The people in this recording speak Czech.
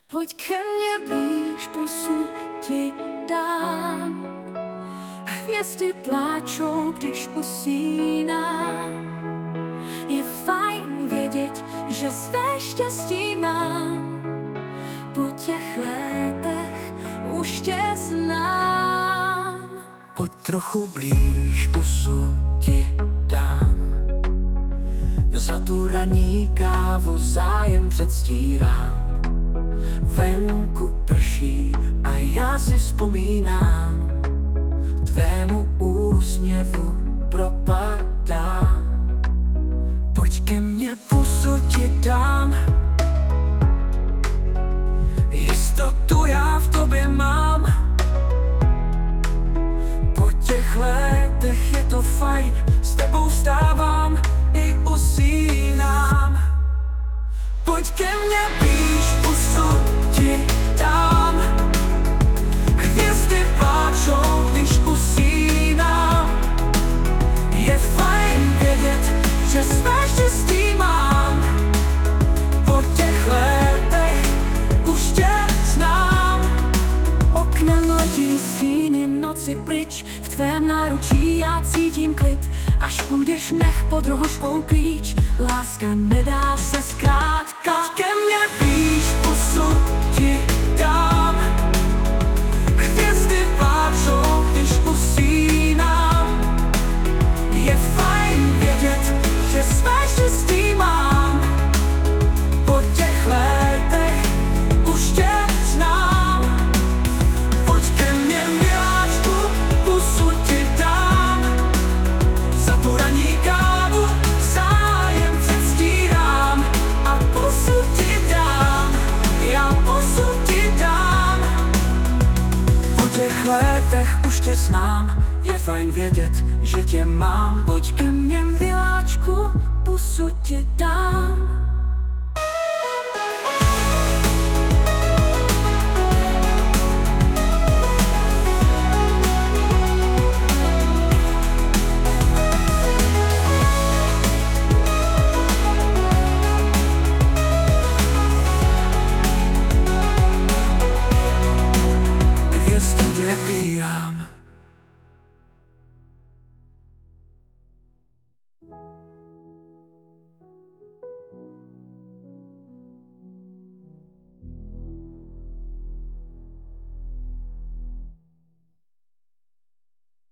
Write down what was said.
Pojď ke mně blíž, pusu ti dám. Hvězdy pláčou, když usínám. Je fajn vědět, že své štěstí mám. Po těch letech už tě znám. Pojď trochu blíž, pusu ti dám. Za tu ranní kávu zájem předstírám. Venku prší a já si vzpomínám. Tvému úsměvu propadám. Pojď ke mně, pusu ti dám. Jistotu já v tobě mám. Po těch letech je to fajn, s tebou stávám i usínám. Pojď ke mně blíž, pusu ti dám. Hvězdy pláčou, když usínám. Je fajn vědět, že své štěstí mám. Po těch letech už tě znám. Oknem letí stíny noci pryč. V tvém náručí já cítím klid. Až půjdeš, nech pod rohožkou klíč. Láska nedá se zkrátka. Ke mně blíž, pusu ti dám. Hvězdy pláčou, když usínám. Je fajn vědět, že své štěstí mám. Po těch letech už tě znám. Pojď ke mně, miláčku, pusu ti dám. Za tu ranní kávu zájem předstírám. A pusu ti dám, já pusu ti dám. Po těch letech už tě znám. Je fajn vědět, že tě mám. Pojď ke mně, miláčku, pusu ti dám.